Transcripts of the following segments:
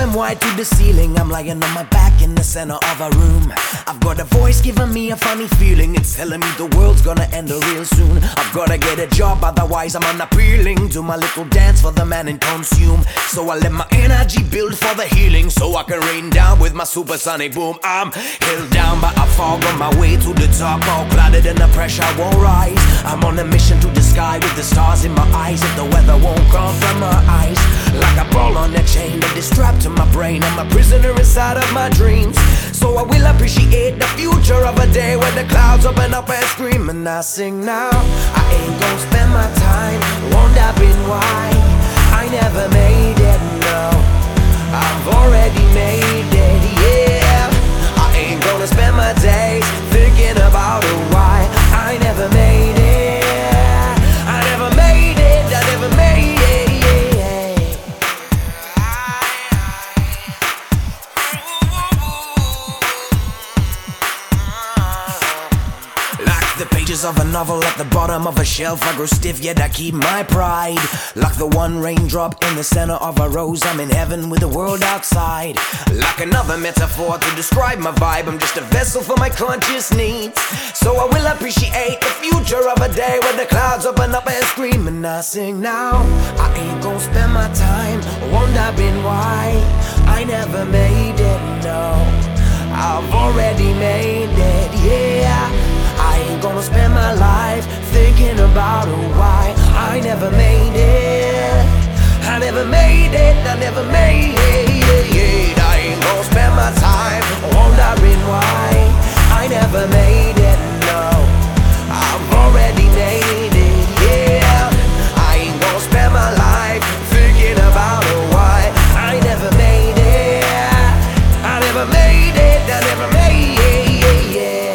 I'm wide to the ceiling. I'm lying on my back in the center of a room. I've got a voice giving me a funny feeling. It's telling me the world's gonna end real soon. I've gotta get a job, otherwise I'm unappealing. Do my little dance for the man and consume. So I let my energy build for the healing, so I can rain down with my supersonic boom. I'm held down by a fog on my way to the top, all clouded and the pressure won't rise. I'm on a mission to the sky with the stars in my eyes. If the weather won't come from my eyes, like a ball on a chain that is strapped to my brain. I'm a prisoner inside of my dreams. So I will appreciate the future of a day when the clouds open up and scream. And I sing now, I ain't gonna spend my time wondering why I never made it, no. I've already made it, yeah. I ain't gonna spend my days thinking about why I never made it. I never made it, I never made it, yeah. Like the pages of a novel at the bottom of a shelf, I grow stiff yet I keep my pride. Like the one raindrop in the center of a rose, I'm in heaven with the world outside. Like another metaphor to describe my vibe, I'm just a vessel for my conscious needs. So I will appreciate the future of a day when the clouds open up and scream. And I sing now, I ain't gonna spend my time wondering why I never made it, no. I've already made it, yeah. I ain't gonna spend my life thinking about why I never made it. I never made it, I never made it. I ain't gonna spend my time wondering why I never made it, no. I've already made it, yeah. I ain't gonna spend my life thinking about why I never made it. I never made it, I never made it, yeah.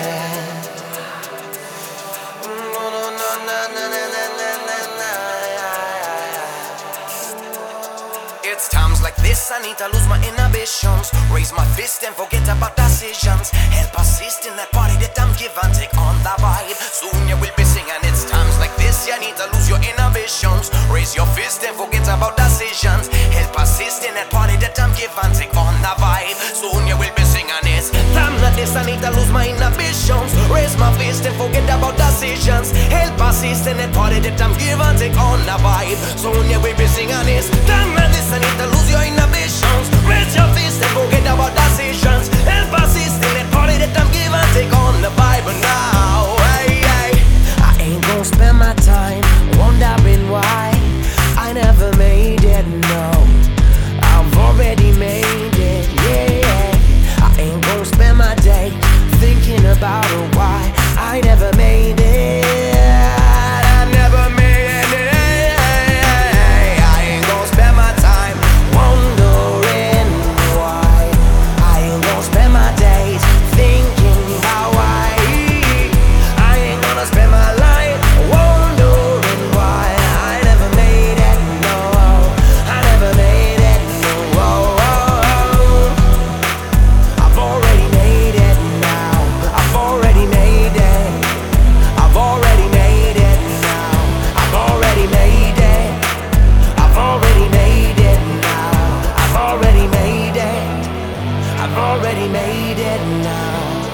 It's times like this I need to lose my inhibitions, raise my fist and forget about decisions. Help assist in that party that I'm giving, take on the vibe. Soon you will be singing. It's times like this you need to lose your inhibitions, raise your fist and forget about decisions. Help assist in that party that I'm giving, take on the vibe. Soon you will be singing. It's times like this I need to lose my inhibitions, raise my fist and forget about decisions. Help assist in that party that I'm giving, take on the vibe. Soon you will be singing. It's times like this I need to lose your inhibitions, raise your fist and forget about decisions. Help assist in that party that I'm giving, take on the vibe now. Hey, hey. I ain't gonna spend my time wondering why I never made it, no. I've already made it, yeah. I ain't gonna spend my day thinking about why I never made it. I never made it. I ain't gonna spend my time wondering why. I ain't gonna spend my days thinking about why. I ain't gonna spend my life wondering why I never made it, no. I never made it, no. I've already made it now. I've already made it. I've already made it now. I've already made it. I've already made it now. I've already made it. I've already made it now.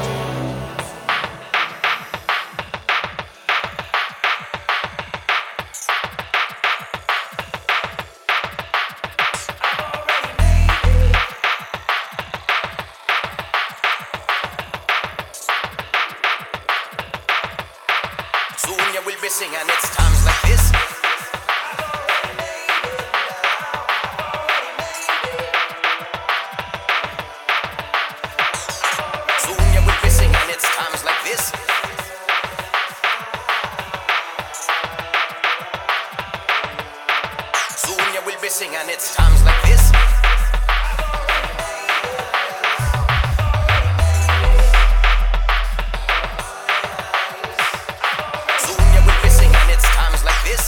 Soon you will be singing. It's times like this. Soon you will be singing. It's times like this. Soon you will be singing. It's times like this. Soon you will be singing. It's times like this.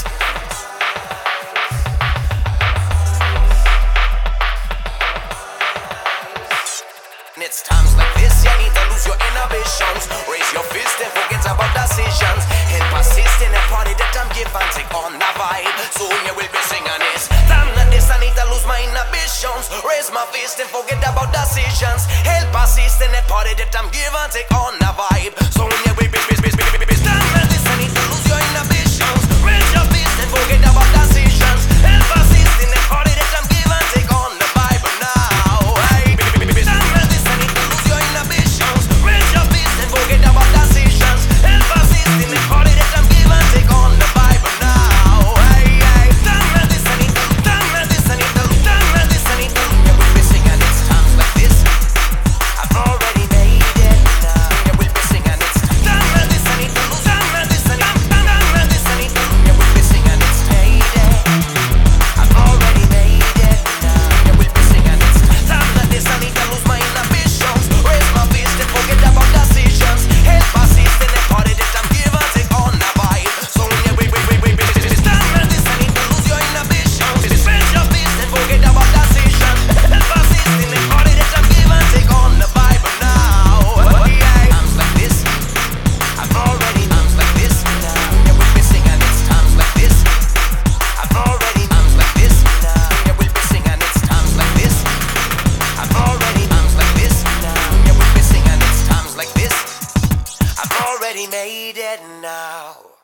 It's times like this you need to lose your inhibitions, raise your fist and forget about decisions. Help assist in a party that I'm giving, take on the vibe. Soon you will be singing this. Time like this I need to lose my inhibitions. ambitions. Raise my fist and forget about decisions. Help assist in that party that I'm give and take on the vibe. So when you stand like this, I need to lose your inhibitions. Raise your fist and forget about decisions. Help assist in that party that I'm give and take on the vibe now. Hey, stand like this, I need to lose your inhibitions. Raise your fist and forget about decisions. Help assist in that party that I'm give and take on the vibe now. Hey, hey, stand like this, I need to, stand like this, I need to, stand like this, I need to. Yeah, we'll be singing it's times like this. I've already made it now. Yeah, we'll be singing it's stand like this, I need to lose, stand like this, I need to, stand like this, I need to. Yeah, we'll be singing it's payday. I've already made it now. Yeah, we'll be singing it's time like this, I need to lose my inhibitions. Raise my fist and forget about decisions. Help assist in the party that I'm give and take on the vibe. So yeah, stand like this, I need to lose your inhibitions. Raise your fist and forget about decisions. Help assist in the party that I'm give and take on the vibe now. Yeah, times like this, I've already times like this now. Yeah, we'll be singing it's times like this. I've already times like this now. Yeah, we'll be singing it's times like this. I've already times like this now. Yeah, we'll be singing it's times like this. I've already made it now.